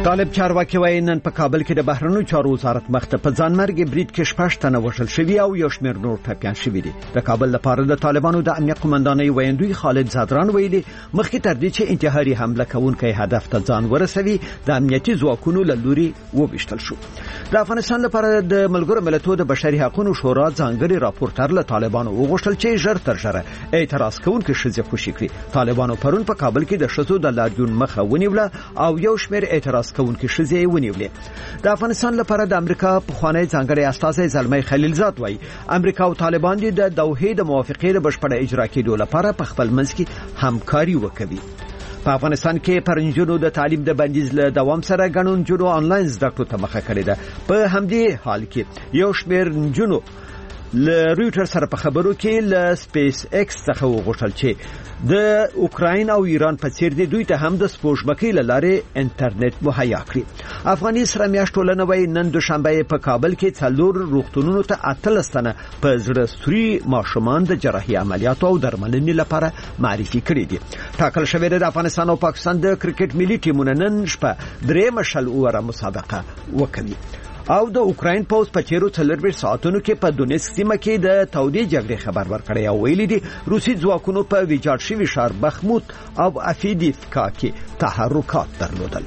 طالب چارواکي وایي نن په کابل کې د بهرنیو چارو وزارت مخته په ځانمرګي برید کې 6 تنه وژل شوي او یو شمېر نور ټپیان شوي دي. د کابل لپاره د طالبانو د امنیت قومندانۍ ویاندوی خالد زادران ویلي مخکې تر دې چې انتحاري حمله کوونکی هدف ته ځان ورسوي د امنیتي ځواکونو له لوري وویشتل شو. د افغانستان لپاره د ملګرو ملتونو د بشري حقوقو شورا ځانګړي راپورټر له طالبانو وغوښتل چې ژر تر ژره اعتراض کوونکي ښځې خوشي کړي. طالبانو پرون په کابل کې د ښځو د لاریون مخه ونیوله او یو شمېر اعتراض کوونکي ښځې ونیولې. د افغانستان لپاره د امریکا پخوانی ځانګړی استازی زلمی خلیلزاد وایي امریکا او طالبان د دوحې د موافقې د بشپړ اجرا کېدو لپاره په خپل منځ کې همکاري وکوي. په افغانستان کې پر نجونو د تعلیم د بندیز له دوام سره ګڼو نجونو آنلاین زده کړو ته مخه کړې ده. په همدې حال کې یو شمېر نجونو له رویټر سره په خبرو کې له سپیس ایکس څخه وغوښتل چې د اوکراین او ایران په څیر دي دوی ته هم د سپوږمکۍ له لارې انټرنیټ مهیا کړي. افغاني سره میاشت ټولنه وایي نن دوشنبه په کابل کې 4 روغتونونو ته 18 تنه په زړه سوري ماشومان د جراحي عملیاتو او درملنې لپاره معرفي کړي دي. ټاکل شوې ده د افغانستان او پاکستان د کرکټ ملي ټیمونه نن شپه درېمه شل اوره مسابقه وکړي. او د اوکراین پوز په تیرو 4 ساعتونو کې په دونیسک سیمه کې د تودې جګړې خبر ورکړی او ویلي دي روسي ځواکونو په ویجاړ شوي ښار بخموت او افیدیفکا کې تحرکات درلودل.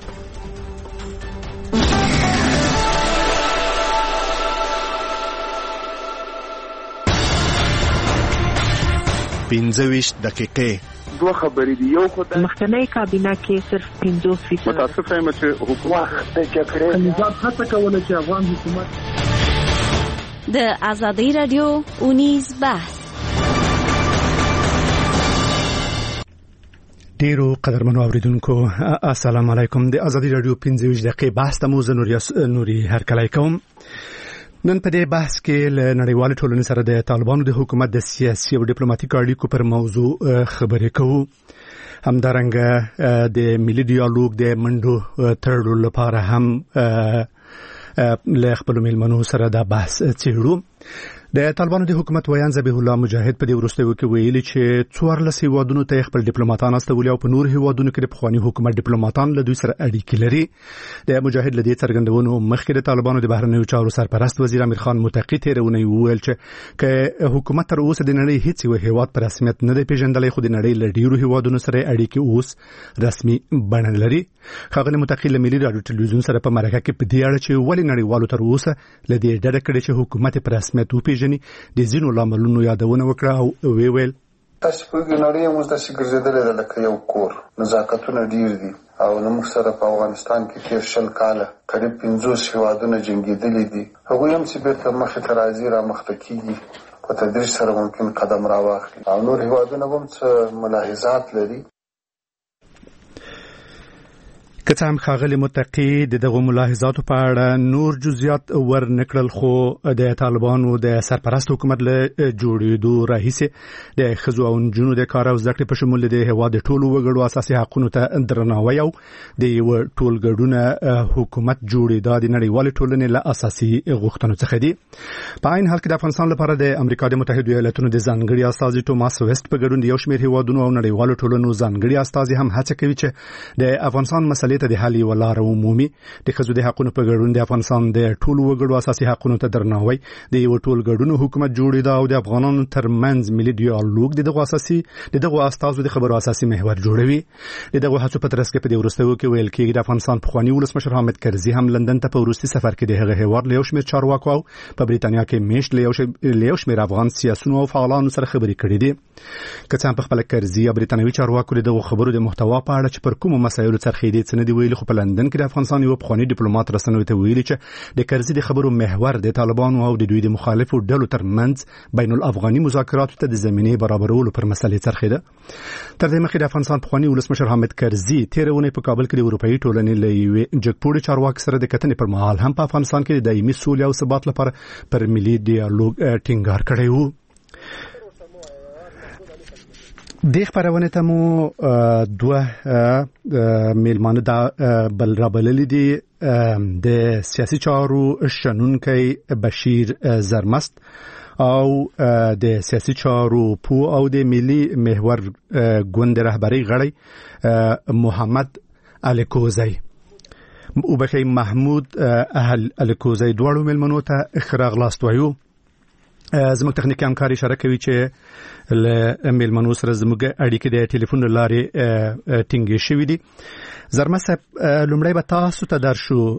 پنځه دقیقې دوه خبرې دي. یو خو د مخکنی کابینه کې صرف 50% متاسفه یم چې حکومت د جګړې نظام هڅه کوله چې افغان حکومت د آزادۍ رادیو اونیز بحث. ډیرو قدرمنو اوریدونکو السلام علیکم. د آزادۍ رادیو 15 دقیقې بحث ته مو نوري هرکلی کوم. نن په دې بحث کې له نړیوال ټولنې سره د طالبانو د حکومت د سیاسي او ډیپلوماټیک اړیکو پر موضوع خبرې کوو. همدارنګه د ملي ډیالوګ د منډو تړلو لپاره هم له خپل ملمنو سره دا بحث چیرو. د طالبانو د حکومت ویان ذبیح الله مجاهد په دې وروستیو کې ویلي چې 14 هیوادونو ته خپل ډیپلوماټان استولي او په نور هیوادونو کې د پخوانی حکومت ډیپلوماټان له دوی سره اړیکې لري. د مجاهد له دې څرګندونو مخکې د طالبانو د بهرنیو چارو سرپرست وزیر امیر خان متقی تیرونه ویل چې حکومت تر اوسه د نړۍ هیڅ یو هیواد په رسمیت نه دی پیژندلی خو د نړۍ له ډیرو هیوادونو سره اړیکې اوس رسمي بڼه لري. ښاغلی متقی له ملي راډیو ټلویزیون سره په مرکه کې په دې اړه چې ولې نړیوالو تر اوسه له دې ډډه کړې چې حکومت په رسمیت د ځینو لاملونو یادونه وکړه او ویل تاسو په نړۍ موږ د سګرزیدل لکه یو کور نزاکتونه ډیر دي او نو موږ سره په افغانستان کې تیر 10 کاله قریب 50 هیوادونه جنگیدلې دي. هغه هم چې بیرته مخې ته راځي را مخته کیږي په تدریج سره ممکن قدم را واخلي او نور هیوادونه هم څه ملاحظات لري. که څه هم ښاغلی متقی دغه ملاحظاتو په اړه نور جزئیات ورنکړل خو د طالبانو د سرپرست حکومت له جوړېدو راهیسې د ښځو او نجونو د کار او زده کړې په شمول د هېواد د ټولو وګړو اساسي حقونو ته درناوی او د یو ټولګډونه حکومت جوړېدا د نړیوالې ټولنې له اساسي غوښتنو څخه دي. په عین حال کې د افغانستان لپاره د امریکا د متحده ایالاتونو د ځانګړي استازي ټوماس ویسټ په ګډون د یو شمېر هېوادونو او نړیوالو ټولنو ځانګړي استازي هم هڅه کوي چې د افغانستان مسلې ته د حل یوه لاره ومومي. د ښځو د حقونو په ګډون د افغانستان د ټولو وګړو اساسي حقونو ته درناوی د یو ټولګډونو حکومت جوړېدا او د افغانانو ترمنځ ملي ډیالوګ دغه استازو د خبرو اساسي محور جوړوي. دغه هڅو په ترڅ کې په دې وروستیو کې ویل کېږي د افغانستان پخوانی ولسمشر حامد کرزي هم لندن ته په وروستي سفر کې د هغه هیواد له یو شمېر چارواکو او په بریتانیا کې میشت له یو شمېر افغان سیاسيونو او فعالانو سره خبرې کړې دي. که څه هم په خپل کرزي او بریتانوي چارواکو دغه خبرو د محتوا په اړه چې پر کومو مسایلو څرخېدي څه نه دی ویلي خو په لندن کې د افغانستان یو پخوانی ډیپلوماټ رسنیو ته ویلي چې د کرزي د خبرو محور د طالبانو او د دوی د مخالفو ډلو ترمنځ بین الافغاني مذاکراتو ته د زمینې برابرولو پر مسلې څرخېده. تر دې مخکې د افغانستان پخوانی ولسمشر حامد کرزي تیرونه په کابل کې د اروپאי ټولنې له یوې جګپوړي چارواکي سره د کتنې پر مهال هم په افغانستان کې د دایمي سولې او ثبات لپاره پر ملي ډیالوګ ټینګار کړی و. د خبرونه ته مو دوه میلمانه دا بل رابللی دي د سیاسي چارو شنونکی بشیر زرمست او د سیاسي چارو پو او د ملي محور ګوند رهبری غړی محمد الکوزی. وبخي محمود اهل الکوزی دوړو ملمنو ته اخراغ لاست وایو زموږ تخنیکی همکار اشاره کوي چې له ملمنو سره زموږ اړیکې د ټلیفون لارې ټینګې شوې دي. زرمه صاحب لومړی به تاسو ته درشو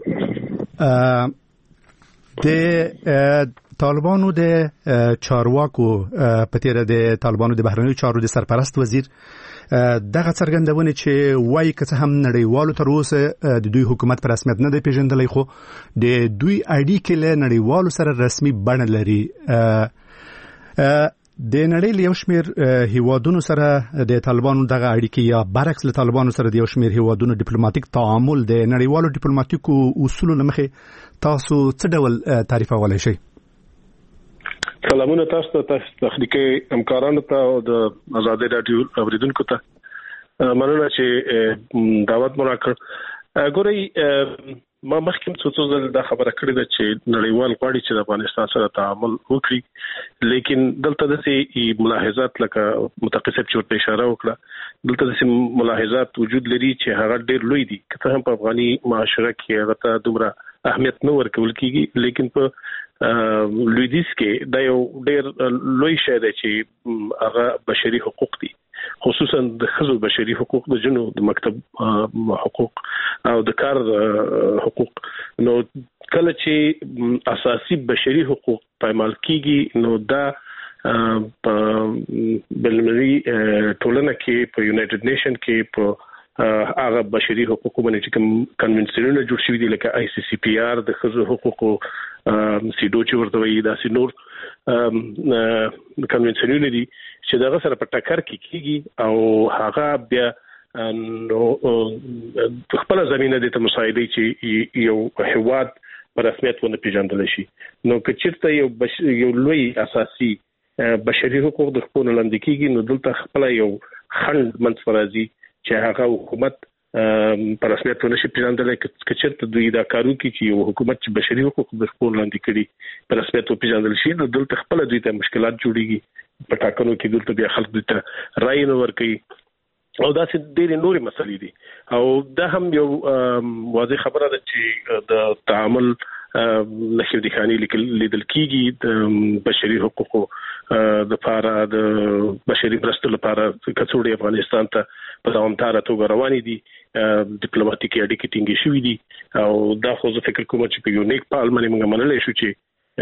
د طالبانو د چارواکو په تیر د طالبانو د بهرنیو چارو د سرپرست وزیر دغه څرګندونه چې وایي که څه هم نړیوالو تر اوسه د دوی حکومت په رسمیت نه دی پیژندلی خو د دوی اړیکې له نړیوالو سره رسمي بڼه لري. د نړۍ له یو شمېر هیوادونو سره د طالبانو دغه اړیکې یا برعکس له طالبانو سره د یو شمېر هیوادونو ډیپلوماټیک تعامل د نړیوالو ډیپلوماټیکو اصولو له مخې تاسو څه ډول تعریفولی شئ؟ سلامونه تاسو ته تخنیکی همکارانو ته او د آزادۍ راډیو اوریدونکو ته مننه چې دعوت مو راکړ. ګورئ ما مخکې څو ځله دا خبره کړې ده چې نړیوال غواړي چې د افغانستان سره تعامل وکړي، لیکن دلته داسې ملاحظات لکه متقصد چورته اشاره وکړه، دلته داسې ملاحظات وجود لري چې هغه ډېر لوی دي که څه هم په افغاني معاشره کې هغه ته دومره اهمیت نه ورکول کیږي، لیکن په لویدیځ کې دا یو ډېر لوی شی دی چې هغه بشري حقوق دي، خصوصا د ښځو بشري حقوق، د جنو د مکتب حقوق او د کار حقوق. نو کله چې اساسي بشري حقوق پایمال کیږي نو دا په بلمري ټولنه کې په یونایټډ نیشن کې په هغه بشري حقوقو باندې چې کوم کنونسیونونه جوړ شوي دي لکه ICCPR د ښځو حقوقو سیډو چې ورته وایي داسې نور کنونسیونونه دي چې دغه سره په ټکر کې کیږي او هغه بیا نو خپل زمينه د مساعدې چې یو هیواد په رسمیت ونه پیژندل شي. نو که چیرته یو لوی اساسي بشري حقوق د خپل لاندې کیږي نو دلته خپل یو خند منځفرازي چې هغه حکومت په رسمیت ونه شي پیژندل، که چیرته دوی دا کارو کوي چې یو حکومت چې بشري حقوق د خپل لاندې کړي په رسمیت پیژندل شي نو دلته خپل دوی ته مشکلات جوړيږي په ټاکنو کې، دلته بیا خلک دوی ته رائے نه ورکوي او دا څه ډېرې نورې مسلې دي. او دا هم یو واضح خبره ده چې د تعامل نشي د خاني لیدل کیږي د بشري حقوقو د لپاره د بشري مرستو لپاره کڅوړې افغانستان ته په دوامداره توګه روانې دي، ډیپلوماټیکي اړیکې ټینګې شوې دي او دا خو زه فکر کوم چې په یو نیک پال باندې موږ منلای شو چې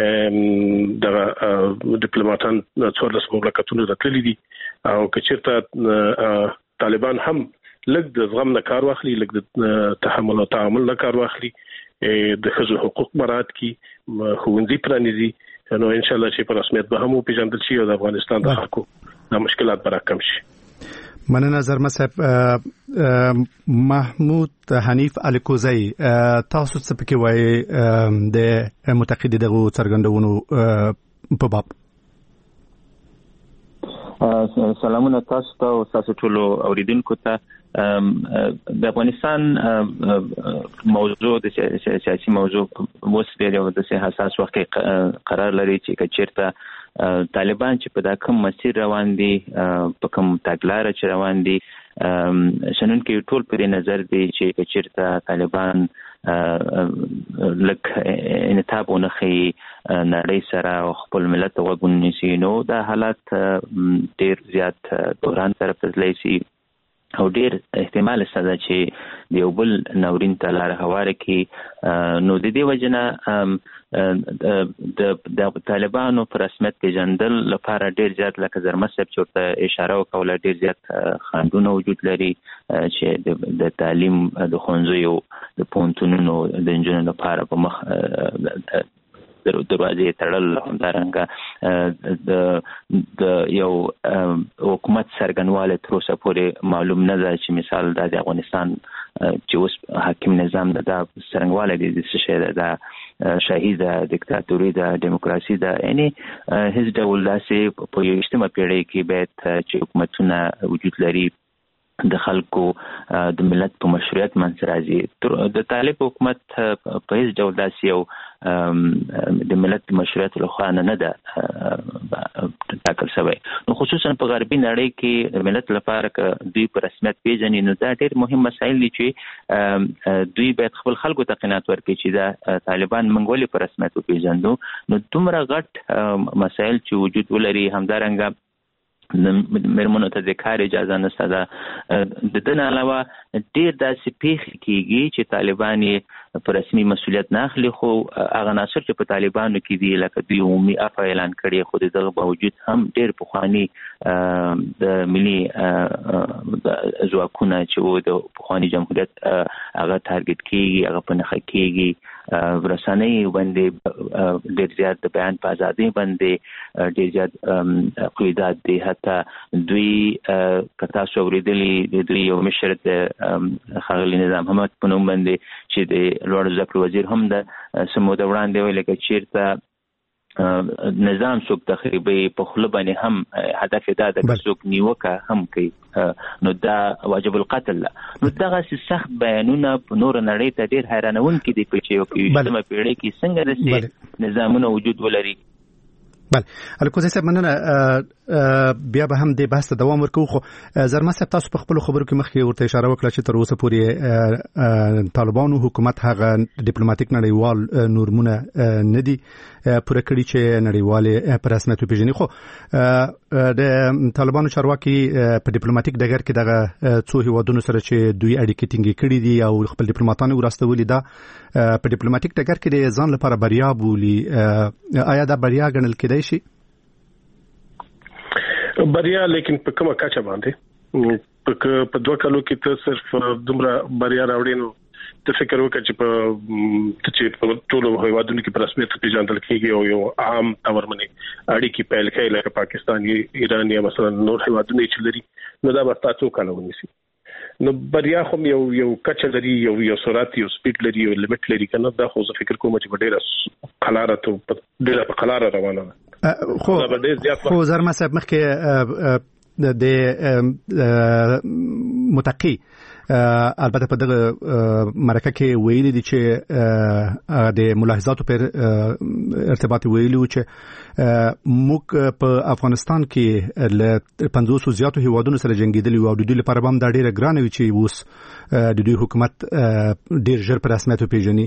د ډیپلوماټان 14 مملکتونو راتللي دي او که چیرته طالبان هم لږ د زغم نه کار واخلي، لږ د تحمل او تعامل نه کار واخلي، د ښځو حقوق مراعات کړي، ښوونځي پرانیزي، نو ان شاء الله چې په رسمیت به هم پیژندل شي او د افغانستان د خلکو د مشکلات به راکم شي. مننه زرمه صاحب. محمود حنیف الکوزی تاسو څه پکې وایي د متقید دغه څرګندونو په باب؟ سلامونه تاسو ته او تاسو ټول اوریدونکو ته. د افغانستان موضوع د سیاسي موضوع اوس ډېر یو د حساس وخت قرار لري چې چیرته طالبان چې په دا کوم مسیر روان دي، په کوم تګلارې چې روان دي، شنن کې ټول په نظر دی چې چیرته طالبان لکه انتاب ونخي نړۍ سره خپل ملت وګونیسي نو دا حالات ډېر زیات دوران طرف ته تللی شي او ډېر احتمال شته چې د یو بل ناورین ته لار هواره کړي. نو د دې وجنه د طالبانو پر رسمیت پیژندل لپاره ډېر زیات لکه زرمه صاحب چې ورته اشاره وکوله ډېر زیات خنډونه وجود لري چې د تعلیم د ښوونځیو د پوهنتونونو د نجونو لپاره په مخ دروازې تړل، همدارنګه د یو حکومت څرګندوالی تر اوسه پورې معلوم نه ده چې مثال دا د افغانستان چې اوس حاکم نظام ده دا څرنګوالی دی د څه شی ده، دا شاهي ده، دیکتاتوري ده، دیموکراسي ده، یعنې هیڅ ډول داسې په 21مه پیړۍ کې باید چې حکومتونه وجود لري د خلکو د ملت په مشروعیت منځ راځي. د طالب حکومت په هیڅ ډول داسې یو د ملت مشروعیت لخوا نه ده ټاکل شوی. نو خصوصا په غربي نړۍ کې د ملت لپاره که دوی په رسمیت پیژني نو دا ډېر مهم مسایل دي چې دوی باید خپل خلکو ته قناعت ورکړي چې دا طالبان موږ ولې په رسمیت وپیژنو. نو دومره غټ مسایل چې وجود ولري، همدارنګه مېرمنو ته د کار اجازه نشته ده. د دې نه علاوه ډېر داسې پیښې کېږي چې طالبان یې په رسمي مسؤلیت نه اخلي، خو هغه عناصر چې په طالبانو کې دي لکه دوی عمومي عفو اعلان کړي، خو د دغه باوجود هم ډېر پخواني د ملي ځواکونه چې وو د پخواني جمهوریت هغه ټارګټ کېږي، هغه په نښه کېږي. رسنۍ باندې ډېر زیات د بیان په ازادۍ باندې ډېر زیات قیودات دي. حتی دوی که تاسو اورېدلي د دوی یو مشر د ښاغلي نظام حمد په نوم باندې چې د لوړو زده کړو وزیر هم ده، څه موده وړاندې ویل که چېرته نظام څوک تخریبي په خوله باندې هم هدف دا ده که څوک نیوکه هم کوي نو دا واجب القتل ده. نو دغسې سخت بیانونه په نوره نړۍ ته ډېر حیرانونکي دي چې یو 21مه پېړۍ کې څنګه داسې نظامونه وجود ولري. بله الکوزی صاحب مننه. بیا به هم د بحث ته دوام ورکوو، خو زرما صاحب تاسو په خپلو خبرو کې مخکې ورته اشاره وکړه چې تر اوسه پورې طالبانو حکومت هغه ډیپلوماټیک نړیوال نورمونه نه دي پوره کړي چې نړیوالې په رسمیت وپېژني. خو د طالبانو چارواکي په ډیپلوماټیک ډګر کې دغه څو هیوادونو سره چې دوی اړیکې ټینګې کړي دي او خپل ډیپلوماټان یې وراستولي، دا په ډیپلوماټیک ډګر کې د ځان لپاره بریا بولي. آیا دا بریا ګڼل کېدای شي؟ بریا لیکن په کومه کچه باندې په 2 کالو کې ته صرف دومره بریا راوړې نو ته فکر وکړه چې په ټولو هیوادونو کې په رسمیت پیژندل کېږي او یو عام تورمنې اړیکې پیل کړي لکه پاکستان، ایران یا مثلا نور هیوادونه چې لري، نو دا به تاسو کالو ونیسي. نو بریا خو یو کچه لري، یو سرعت، یو سپیډ لري، یو لیمټ لري کنه. دا خو زه فکر کوم چې ډېره قلاره ته ډېره په قلاره روانه ده. خو زرما صاحب مخکې د متقی البته په دغه مرکه کې ویلي دي چې د ملاحظاتو پر ارتباط ویلي چې موږ په افغانستان کې له 500 زیاتو هیوادونو سره جنگیدلی او د دوی لپاره هم دا ډیره ګرانه وي چې اوس د دوی حکومت ډیر ژر په رسمیت وپیژني.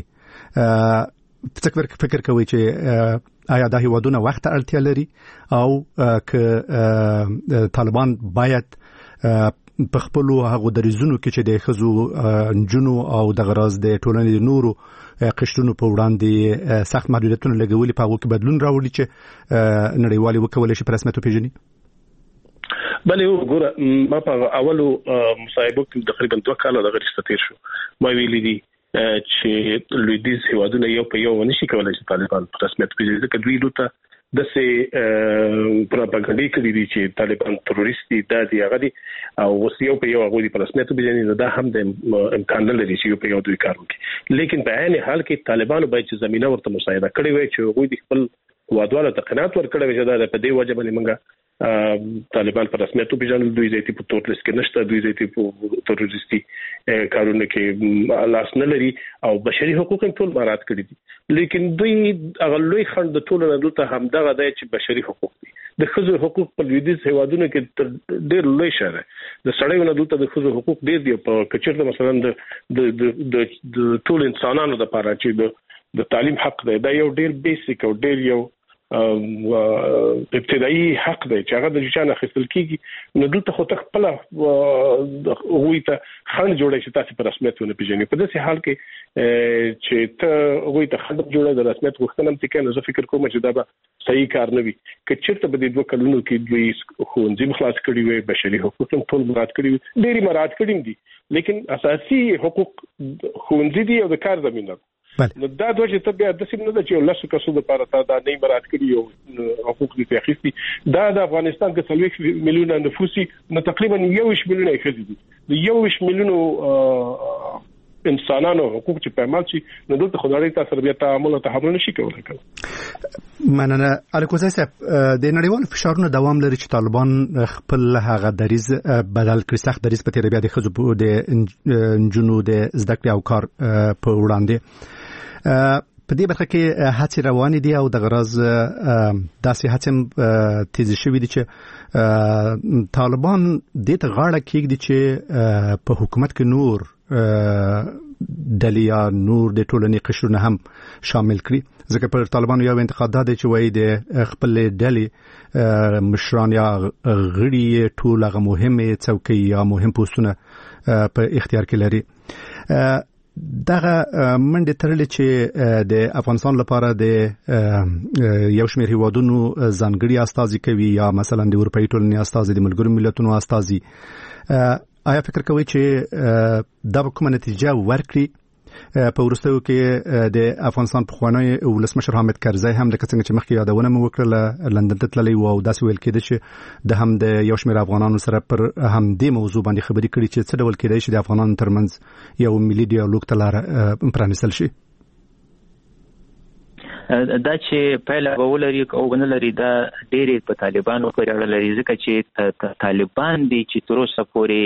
فکر کوي چې آیا دا هیوادونه وخت اړتیا لري او که طالبان باید په خپل هغه دریزونو کې چې د خزو جنو او د غراز د ټولنې نورو قشرونو په وړاندې سخت محدودیتونه لګولي په هغه کې بدلون راوړي چې نړیوالي وکولای شي په رسمیت وپیژني؟ بله وګوره، ما په اولو مصاحبو کې تقریبا 2 کاله د غریسته تیر شو ما ویلي دي چې لویدیز هیوادونه یو په یو نشي کولای چې طالبان په رسمیت پیژني، ځکه دوی لوته دسه پروپاګاندا کوي چې طالبان تروریست دي، دا دی هغه دي او وسیو په یو هغه په رسمیت پیژني. دا هم د امکان نه لري چې یو په یو دوی کار وکړي. لیکن په عین حال کې طالبانو باید چې زمينه ورته مساعده کړې وي چې هغه د خپل وادواله تقنات ورکړي وي چې دا په دې وجه باندې موږ طالبان په رسمیت پیژنل، دوی ځای په تور لیست کې نشته، دوی ځای په تروریستي کارونه کې لاس نه لري او بشري حقوق هم ټول مراعات کړي دي. لیکن دوی هغه لوی خند د ټولو نه دلته همدغه دی چې بشري حقوق دي. د ښځو حقوق په لویدیځ هیوادونو کې ډېر لوی شاره د سړیو نه دلته د ښځو حقوق ډېر دي. په کچېرته مثلا د ټول انسانانو لپاره چې د تعلیم حق دی، دا یو ډېر بیسیک او ډېر یو ابتدایي حق دی چې هغه د ځان اخیستل کیږي. نو دلته خو ته خپل هغوی ته خنډ جوړی چې تاسو په رسمیت ونه پیژنئ. په داسې حال کې چې ته هغوی ته خنډ جوړی د رسمیت غوښتنه هم تکه نه، زه فکر کوم چې دا به صحیح کار نه وي. که چېرته به د 2 کلونو کې دوی ښوونځي خلاص کړي وي، بشري حقوق هم ټول مراعات کړي وي، ډېری مراعات کړي دي، لیکن اساسي حقوق ښوونځي دي او د کار زمينه. نو دا دوه چې ته بیا د سیم نه د چې لاسو کسو د لپاره تا دا نه مراد کړی او حقوق دي تخصیصي دا د افغانستان کې 30 میلیونه نفوسي نو تقریبا 1 میلیون خزي دي. د 1 میلیون انسانانو حقوق چې پامال شي نو دلته خدای تاسو بیا تعامل او تحمل نشي کولای. مننه الکوزای صاحب د نړیوال فشارونو دوام لري چې طالبان خپل هغه دریز بدل کړي، سخت دریز په تیر بیا د خزو د جنو د زده کړې او کار په وړاندې په دې برخه کې هڅې روانې دي او د غرض داسې هڅې تیز شوې دي چې طالبان دې ته غاړه کېږدي چې په حکومت کې نور ډلې یا نور د ټولنې قشرونه هم شامل کړي. ځکه پر طالبانو یو انتقاد دا دی چې وایي د خپل ډلې مشران یا غړي ټول هغه مهمه څوکۍ یا مهم پوسټونه په اختیار کې لري. دغه منډه ترلې چې د افغانستان لپاره د یو شمېر هیوادونو ځانګړي استازي کوي یا مثلا د اروپאי ټولنې استازي د ملګرو ملتونو استازي، آیا فکر کوي چې دا به کومه نتیجه ورکړي؟ په وروستیو کې د افغانستان پخوانی ولسمشر حامد کرزی هم د څنګه چې مخکې یادونه مو وکړه لندن ته تللی و او داسې ویل کېده چې د هم د یو شمېر افغانانو سره پر هم دې موضوع باندې خبرې کړي چې څه ډول کېدای شي د افغانانو ترمنځ یو ملي ډیالوګ ته لاره پرانیستل شي. دا چې پایله به ولري او نه لري دا ډېرې په طالبانو پورې اړه لري، ځکه چې طالبان دي چې تر اوسه پورې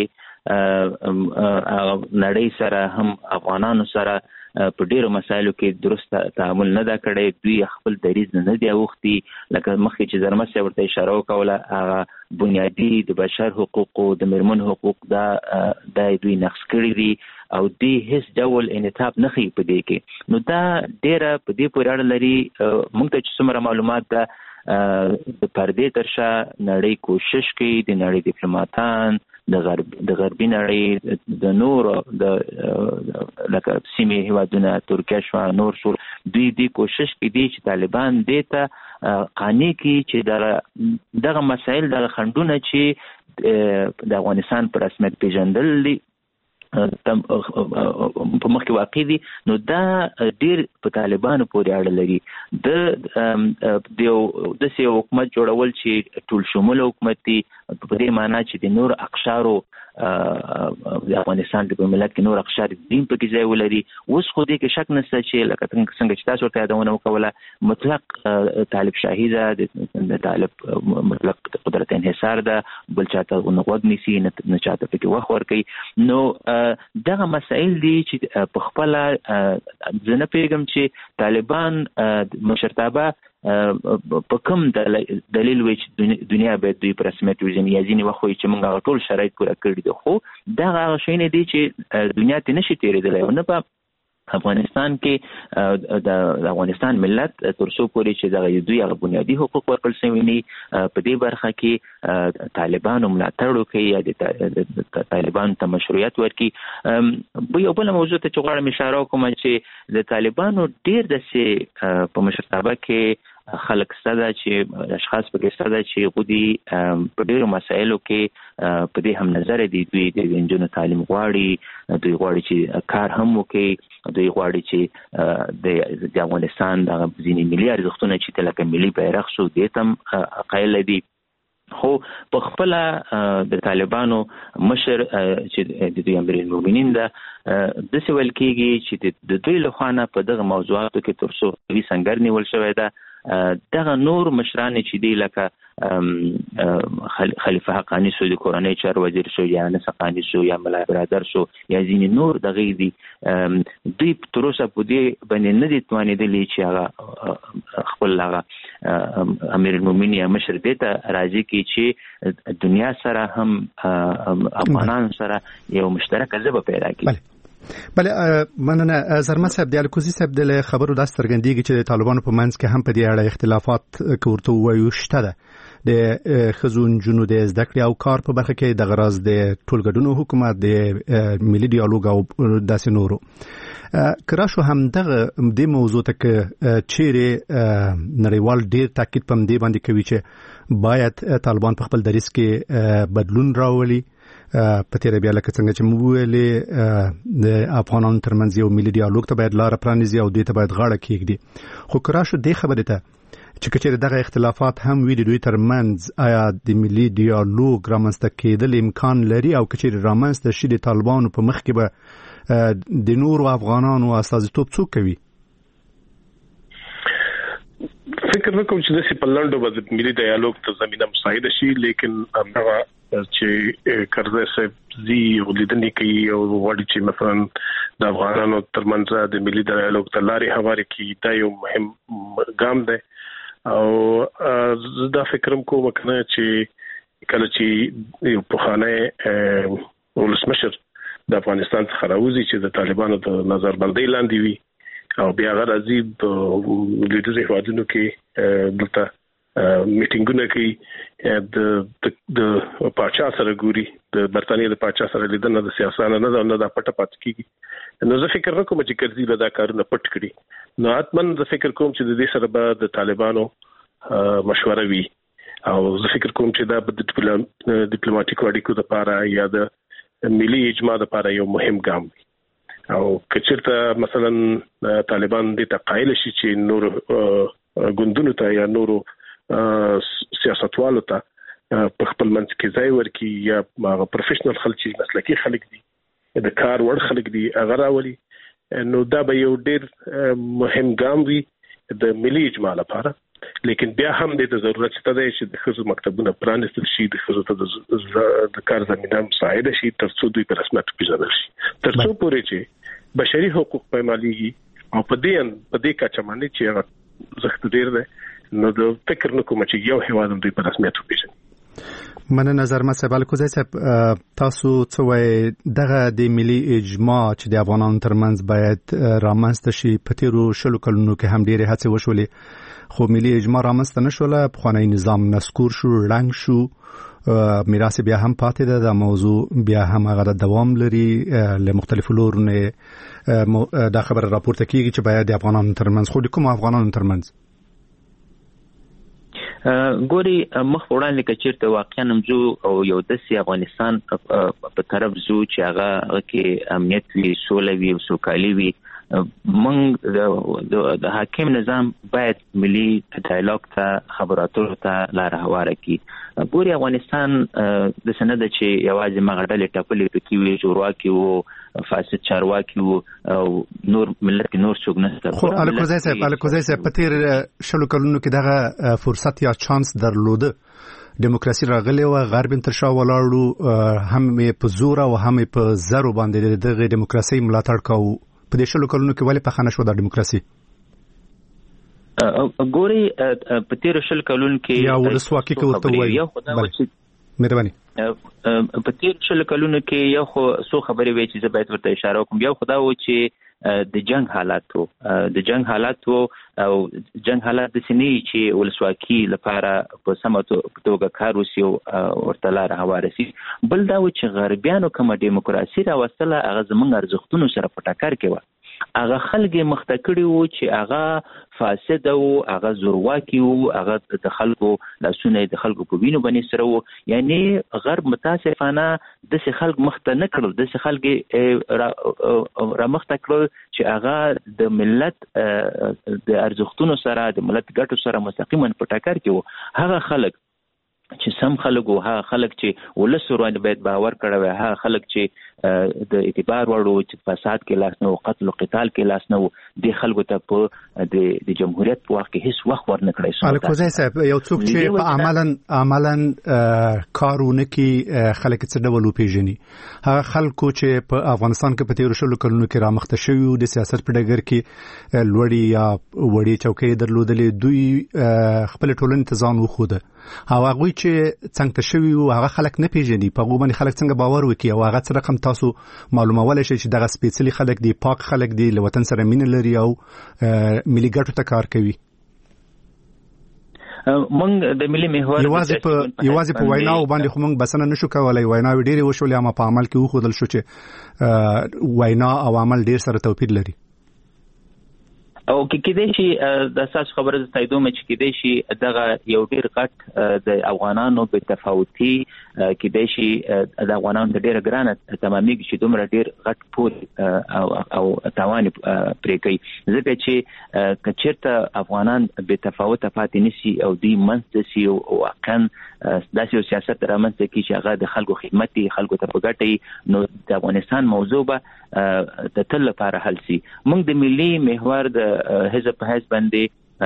نړۍ سره هم افغانانو سره په ډیرو مسایلو کې درست تعامل نه دا کړی. دوی خپل دریز نه دی اوختي، لکه مخکې چې زرمسه ورته اشاره وکوله هغه بنیادی د بشر حقوق او د میرمن حقوق دا دوی نقض کړی دي او دوی هیڅ ډول انعطاف نه کوي په دې کې. نو دا ډیره په دې پورې اړه لري. موږ ته چې څومره معلومات ده د پردې تر شا نړۍ کوشش کوي، د نړۍ ډیپلوماټان د غربي نړۍ د نور د لکه سیمې هیوادونه ترکیه شو نور شو دوی کوشش کوي چې طالبان دې ته قانع کړي چې دغه مسائل دغه خنډونه چې د افغانستان پر رسمیت پیژندل په مخ کې واقع دي، نو دا ډیر په طالبانو پورې اړه لري. د داسې حکومت جوړول چې ټول شموله حکومت دی، په دې معنی چې د نور اقشارو د افغانستان په ملت کې نور اقشار دین په کې ځای ولري. اوس خو دې کې شک نشته چې لکه څنګه چې تاسو ته یادونه وکوله مطلق طالب شاهي ده، د طالب مطلق قدرت انحصار ده، بل چاته غوږ نیسي نه چاته پکې وخت ورکوي. نو دغه مسائل دي چې په خپل ځنه پیغام چې طالبان مشرتابه په کوم دلیل وایي چې دنیا باید دوی پر رسمیت وژني یا ځینې وخت وایي چې موږ ټول شرایط پوره کړي دي، خو دغه هغه شیونه دي چې دنیا ته نشي تېرېدلی او نه په افغانستان کې د افغانستان ملت تر څو پورې چې دغه دوی هغه بنیادي حقوق ورکړل شوي نه په دې برخه کې طالبانو ملاتړ وکړي یا د طالبانو ته مشروعیت ورکړي. یو بله موضوع ته چې غواړم اشاره وکړم چې د طالبانو ډېر داسې په مشرتابه کې خلک ستده چې اشخاص پکې ستده چې غودي په ډېرو مسایلو کې په دې هم نظر دي. دوی د نجونو تعلیم غواړي، دوی غواړي چې کار هم وکړي، دوی غواړي چې د افغانستان د ځینې ملي ارزښتونه چې لکه ملي بیرغ شو دې ته قایل دي. خو په خپل د طالبانو مشر چې د دوی امیر المؤمنین ده د سوال کېږي چې د دوی له خوا نه په دغه موضوعاتو کې تر څو وی څنګه نیول شوی ده. دغه نور مشران چې دی لکه خلیفه حقانی شو، د کورنۍ چارو وزیر شو، یا انس حقانی شو، یا ملا برادر شو، یا ځینې نور دغه دي دوی تر اوسه په دې باندې نه دي توانېدلي چې هغه خپل هغه امیر المؤمنین یا مشر دې ته راځي کې چې دنیا سره هم افغانان سره یو مشترکه ژبه پیدا کړي. بله مننه زرمت صاحب. د الکوزي صاحب د خبرو داس څرګندېږي چې د طالبانو په منځ کې هم په دې اړه اختلافات ورته وایو شته ده. د ښځو نجونو د زده کړې او کار په برخه کې د غرض د ټولګډونو حکومت د ملي ډیالوګ او داسې نورو کراشو هم دغه د موضوع ته چیرې نړیوال ډیر تاکید پم دی باندې کوي چې باید طالبان په خپل دریس کې بدلون راولي. په تیر بیا لکه څنګه چې مو ویلې د افغانانو ترمنځ یو ملي ډیالوګ ته باید لار پرانیزي او دې ته باید غاړه کېږدي. خو کراشو دې خبره ته چې کچېرې دغه اختلافات هم وي د دوی ترمنځ آیا د ملي ډیالوګ رامنځته کېدل امکان لري او کچېرې رامنځته شي د طالبانو په مخ کې به د نورو افغانانو استازیتوب څوک کوي؟ فکر وکم چې د سپلندو د ملي ډایالوګ ته زمينه مساعده شي، لیکن هغه چې کرزی صاحب زی ولیدنې کوي او وړي چې مثلا د افغانانو ترمنځ د ملي ډایالوګ ته لارې هوارې کوي، دا یو مهم ګام دی. او دا فکرم کوم کنه چې کله چې یو پخوانی ولسمشر د افغانستان څخه راوځي چې د طالبانو د نظربندۍ لاندې وي او بیا غراځي د لیدلې هوادونو کې دلته میټینګونه کوي د پاچا سره ګوري، د برتانیې د پاچا سره لیدنه د سیاسانه نه د پټه پات کیږي. نو زه فکر وکم چې کرزي به دا کارونه پټ کړي. نو اتمن زه فکر کوم چې د دې سره به د طالبانو مشوره وي او زه فکر کوم چې دا د ډیپلوماټیک اړیکو لپاره یا د ملي اجماع لپاره یو مهم ګام وي. او کچرته مثلا طالبان د تقایل شي چې نور ګوندونو ته یا نور سیاستوالو ته په خپل منځ کې ځای ورکړي یا هغه پروفیشنل خلک چې مسلکي خلک دي د کار وړ خلک دي هغه راولي، نو دا به یو ډېر مهم ګام وي د ملي اجماع لپاره. لیکن بیا هم د ضرورت شته چې د خصوصي مکتبونو پرانستل شي، د خصوصي د کار زمينه مساعده شي ترڅو دوی په رسمیت پیژندل شي، ترڅو پورې چې بشري حقوق پایمالېږي او په دې کچه باندې چې هغه زخت ډیر ده. نو د فکر نکوم چې یو هیواد دوی په رسمیت پیژني. من نظر مصعب الکوزی صاحب، تاسو څه وایي دغه د ملي اجماع چې د افغانانو ترمنځ باید رامنځته شي؟ په تیرو 20 کلونو کې هم ډېرې هڅې وشولې خو ملي اجماع رامنځته نشوله. پخوانی نظام نسکور شو، ړنګ شو، میراث بیا هم پاتې ده. دا موضوع بیا هم هغه دوام لري، له مختلفو لورونو دا خبره راپورته کیږي چې باید د افغانانو ترمنځ، خو د کوم افغانانو ترمنځ ګوري مخ وړاندې کچیرته واقعا نمزو او یو داسې افغانستان په طرف زو چې هغه کې امنیت وي، سوله وي او سوکالي وي. موږ د حاکم نظام باید ملي ډایالوګ ته خبراتو ته لار هواره کړي. ګوري افغانستان د سند چې یوازې مغړلې ټاپلې پکې وي، جوړواکي وو، فاسد چارواکي وو او نور ملت نور څوک نشته. خو الکوزی صاحب په تیر 20 کلونو کې دغه فرصت یا چانس درلوده، دیموکراسي راغلی و، غرب تر شا ولاړو، هم په زور او هم په زرو باندې دغه دیموکراسي ملاتړ کاوه. په دې 20 کلونو کې ولې په خانه شو د دیموکراسي؟ ګوري په تیر 20 کلونو کې یا ولسواکي کې ورته وایي. مهرباني. په تیر 20 کلونو کې یو خو څو خبرې وې چې زه باید ورته اشاره وکم. یو خدا و چې د جنگ حالات او د جنگ حالات د سنې چې ولسواکي لپاره په سمه توګه کار وسی او ورته لار هواره شي. بل دا و چې غربیانو کومه دیموکراسي راوستله هغه زمونږ ارزښتونو سره په ټکر کې و. هغه خلک مختکړي وو چې هغه فاسد او هغه زورواکي وو، هغه د خلکو لاسونه د خلکو په وینو باندې سره وو. یعنی غرب متاسفانه د خلک مخته نه کړل، د خلک را مخته کړل چې هغه د ملت د ارزښتونو سره د ملت ګټو سره مستقیما په ټکر کې وو. هغه خلک چې سم خلک وو، هغه خلک چې ولس ورته باید باور کړو، هغه خلک چې د اعتبار وړو چې فساد کې لاس نه او قتل او قتال کې لاس نه و، د خلکو ته په د جمهوریت په وخت کې هیڅ وخت ورنه کړی. الکوزی صاحب، یو څوک چې په عملاً کارونه کې خلک څه ډول پیژني، هغه خلکو چې په افغانستان کې په تیر 20 کلونو کې رامخته شوی او د سیاست په ډګر کې لوړی یا وړي چوکۍ درلودلې، دوی خپل ټولنې ته ځان وخوده. هغه چې څنګه شوی او هغه خلک نه پیژني، په هغه باندې خلک څنګه باور وکړي او هغه څه رقم تاسو معلومولای شئ چې دغه سپیڅلي خلک دي، پاک خلک دي، له وطن سره مینه لري او ملي ګټو ته کار کوي. موږ د ملي محور یوازې په ویناو باندې خو موږ بسنه نشو کولای. ویناوي ډېرې وشولې اما په عمل کې وښودل شو چې وینا او عمل ډېر سره توپیر لري. او کېدای شي د اساس خبره تاییدوم چې کېدای شي دغه یو ډیر غټ د افغانانو په تفاوتي کېدای شي د افغانانو د ډیره ګرانه تمامېږي چې دومره ډیر غټ پور او تاوان پرې کوي ځکه چې کچېرته افغانان به تفاوت پاتې نشي او دوی منځ سي او واقعا داسې سیاست رامنځته کوي چې هغه د خلکو خدمت دي خلکو ته په ګټه نو د افغانستان موضوع به د تل لپاره حل سي. موږ د ملي محور د حزب په حساب باندې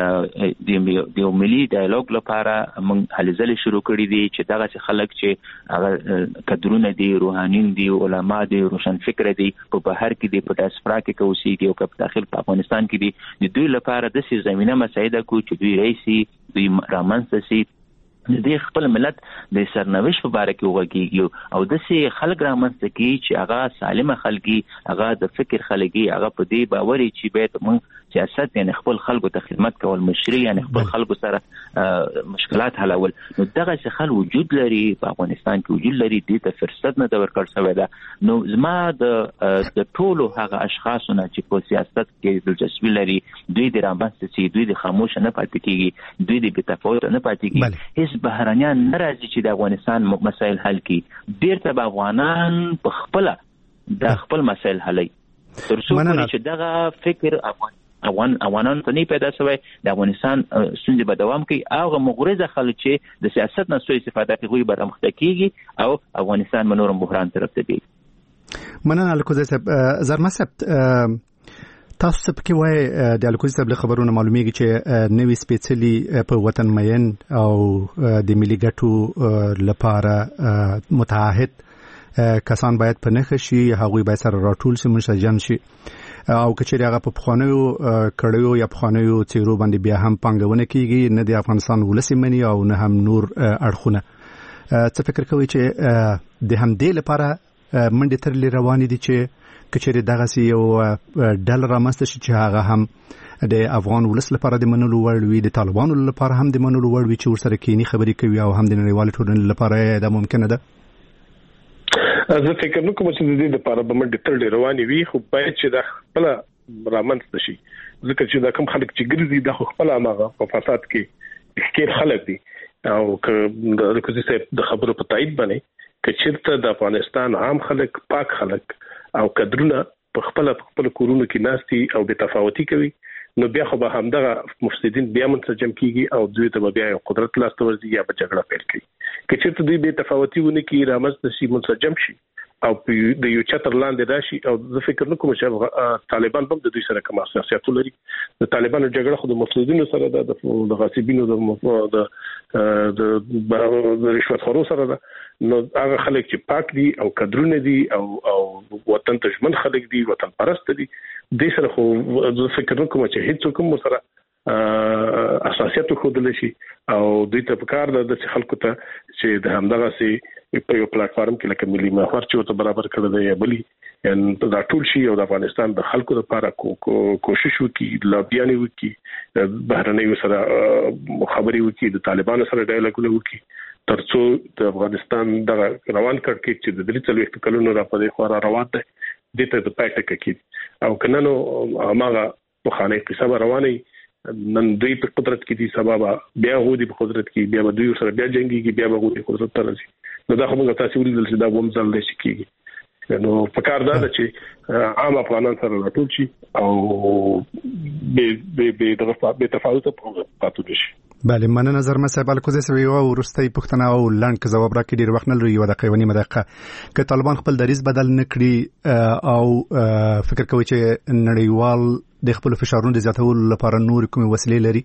د ملي ډایالوګ لپاره موږ هلې ځلې شروع کړې دي چې دغه خلک چې هغه کډرونه دي روحانيون دي علما دي روشن فکر دي په بهر کې دي په ډاسپورا کې کوسيږي او په داخل په افغانستان کې دي د دوی لپاره د سي زمينه مساعده کو چې دوی رئیسي دوی رامنځته سي د خپل ملت د سرنوشت په اړه کې وګورئ او د سي خلک رامنځته کی چې هغه سالمه خلګي هغه د فکر خلګي هغه په دې باوري چې به موږ سیاست یعنی خپل خلکو ته خدمت کول مشري یعنی خپل خلکو سره مشکلات حلول نو دغه څه خل وجود لري په افغانستان کې وجود لري د فرصت نه د ورکړ شوی دا نو زما د ټولو هغه اشخاصونه چې په سیاست کې دلچسپي لري دوی د رامنځته سي دوی د خاموش نه پاتې کیږي دوی د بتفاوت نه پاتې کیږي هیڅ بهرانيان ناراضي چې د افغانستان مسایل حل کړي بیرته به افغانان په خپل د خپل مسایل حلي ترڅو چې دغه فکر افغانان ته نه پیدا شوی د افغانستان ستونزې به دوام کوي او مغرضه خلک چې د سیاست نه سوء استفاده کوي به رامخته کیږي او افغانستان منورم بحران طرف ته دی. مننه الکوزی صاحب. زرمه صاحب تاسو څه پکې وایي د الکوزی صاحب له خبرونو معلومیږي چې نوې سپېڅلي په وطن مین او د ملي ګټو لپاره متعهد کسان باید په نخښ شي هغوی باید سره راټول شي منسجم شي او کچېرې هغه په پخوانیو کړیو یا پخوانیو چیرو باندې بیا هم پانګونه کیږي نه د افغانستان ولسی منی او نه هم نور اړخونه څه فکر کوي چې د همدې لپاره منډه ترلې روانې دي چې کچېرې دغه سی یو ډل رامنځته شي چې هغه هم د افغان ولس لپاره د منلو وړ وي د طالبانو لپاره هم د منلو وړ وي چې ورسره کینی خبرې کوي او هم د نړیوال ټولنې لپاره دا ممکنه ده. زه فکر نکوم چې د دې لپاره به منډه ترلې روانې وي خو باید چې د خپل رامنځته شي ځکه چې دا کوم خلک چې ګرځي د خپل هغه په فساد کې ښکیر خلک دي او که د الکوزی صاحب د خبرو په تایید باندې که چیرته د افغانستان عام خلک پاک خلک او کډرونه په خپل کورونو کې ناشتي او بے تفاوتي کوي نو بیا خو به همدغه مفسدين بیا منسجم کیږي او دوی ته بیا قدرت لاس ته ورځي یا به جګړه پیل کوي که چیرته دوی بے تفاوتي ونه کی رامنځته شي منسجم شي او د یو چتر لاندې راشي او زه فکر نکوم چې طالبان هم د دوی سره کوم سیاست لري د طالبانو جګړه خو د مفسدینو سره د غاصبینو د رشوت خورو سره ده نو هغه خلک چې پاک دي او کډرونه دي او وطن ته ژمن خلک دي وطن پرست دي د سره خو زه فکر نکوم چې هیڅ کوم سره اساسیت خو دل شي او دوی ته پکار ده د خلکو ته چې د همدغه سي په یو پلیټ فارم کې لکه ملي محور چې ته برابر کړی دی بلی ان دا ټول شي او د افغانستان د خلکو لپاره کوشش وکړي لابیانې وکړي بهرنیو سره خبرې وکړي د طالبانو سره ډایالوګ وکړي ترڅو د افغانستان د روان کړکېچ چې د 30 کلونو را پدې خورا روان دی د ته د پټه کې او کننو هغه په خانه قصه رواني نن دوی په قدرت کې دي سبب بیا غوډي په قدرت کې بیا دوی سره بیا جنگي بیا غوډي قدرت ته راځي نو دا کومه تاسو ولې چې دا ووم ځل دي کېږي نو په کار دا چې عام افغانان سره راټول شي او به تفاوت پاتې شي. بله مننه زرمه صاحب الکوزی صاحب یو ورستۍ پښتنه او لاند که جواب راکړي ډیر وخت نه لري یو دقیقه ونیمه دقیقه که طالبان خپل دریځ بدل نکړي او فکر کوي چې نړیوال د خپل فشارونو د زیاتولو لپاره نور کومه وسیلې لري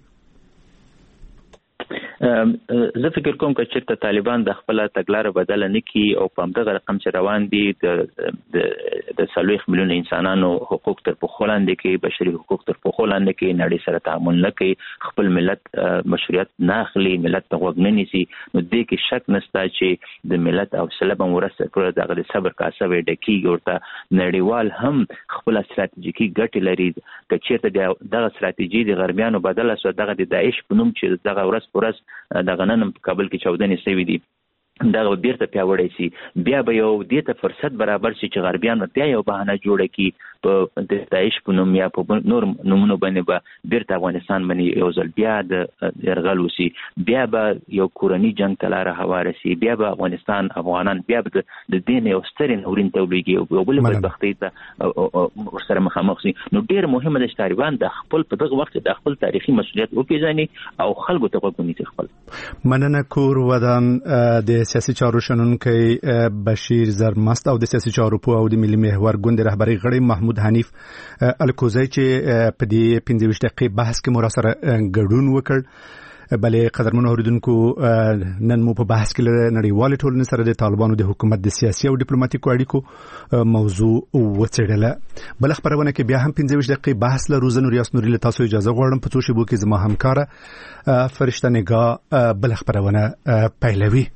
زه فکر کوم چې طالبان د خپل تګلارې بدل نه کی او په همدغه رقم چې روان دي د 30 میلیون انسانانو حقوق تر پخولاندې کې بشري حقوق تر پخولاندې کې نړۍ سره تعامل نه کوي خپل ملت مشروعیت نه اخلي ملت ته وګ نه نیسي نو دې کې شک نشته چې د ملت او سلبم ورسته کړه دغه صبر کاسه وې ډکی ورته نړیوال هم خپل استراتیژیکي ګټې لري چې چیرته دغه استراتیژي د غربیانو بدله شو دغه د داعش په نوم چې دغه ورځ پورس د غنن په کابل کې 14 سوي دي دا بیرته پیاوړی سي بیا به یو دې ته فرصت برابر شي چې غربیان بیا یو بهانه جوړه کی په د داعش په نوم یا په نور نومونو باندې به بیرته افغانستان باندې یو ځل بیا د يرغل وسی بیا به یو کورنی جنگ تلاره هوارسي بیا به افغانستان افغانان بیا به د دین یو سترین اورین تولیږي او بل بدبختی ته ورسره مخامخ شي. نو ډیر مهمه ده چې طالبان د خپل په دغه وخت د خپل تاریخي مسؤلیت وپیژني او خلکو ته وګوري خپل. مننه کور ودان د سیاسي چارو شنونکي بشیر زرمست او د سیاسي چارو په او د ملي محور ګوند رهبری غړي محمود حنیف الکوزی چې په دې 15 دقیقې بحث کې مو سره ګډون وکړ. بلې قدرمنو اوریدونکو نن مو په بحث کې نړیوال ټولنې سره د طالبانو د حکومت د سیاسي او ډیپلوماټیکو اړیکو موضوع وڅېړله. بل خبرونه کې بیا هم 15 دقیقې بحث لرو. زه نور یاسنوري له تاسو اجازه غواړم په څو شیبو کې زما همکاره فرشته نگاه بل خبرونه پیلوي.